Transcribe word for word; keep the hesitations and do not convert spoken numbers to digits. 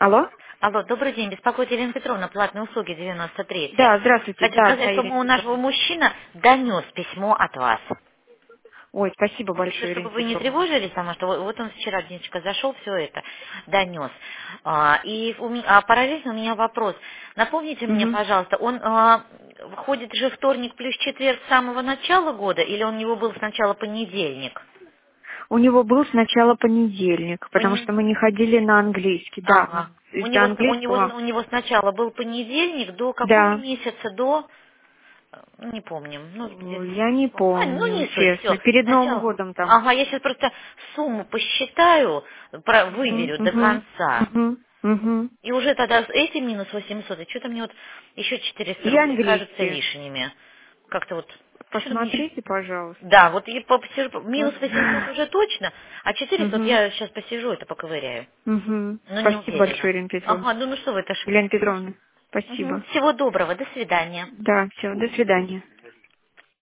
Алло? Алло, добрый день. Беспокоит Елена Петровна, платные услуги девяносто три. Да, здравствуйте. Хочу Да, сказать, да, что Ирина у нашего Петровна. мужчина донес письмо от вас. Ой, спасибо Это большое, чтобы Ирина вы не Петровна. тревожились, потому что вот вот он вчера денечко зашел, все это донес. А, и у меня, а параллельно у меня вопрос. Напомните мне, Мгм. пожалуйста, он а, ходит же вторник плюс четверг с самого начала года, или он у него был сначала понедельник? У него был сначала понедельник, потому что мы не Понедельник. ходили на английский. Да, Ага. У из-за него, с- у него, английского. у него сначала был понедельник до какого Да. месяца? До Э, Не помним. Ну, Ой, где-то. я не А, ну, помню, не суть, все. честно. Перед Новым Сначала. годом там. Ага, я сейчас просто сумму посчитаю, про- Угу, выверю до угу, конца. угу, угу. И уже тогда с этим минус восемьсот, и что-то мне вот еще четыреста И рублей кажется английский. лишними. Как-то вот, что-то мне еще... Посмотрите, пожалуйста. Да, вот и по- посижу- минус восемьсот Угу. уже точно, а четыреста вот Угу. я сейчас посижу, это поковыряю. Угу. Но не Спасибо уверена. большое, Ирина Петровна. Ага, ну, ну что вы, это ж... Елена Петровна, Мгм. спасибо. Всего доброго, до свидания. Да, все, до свидания.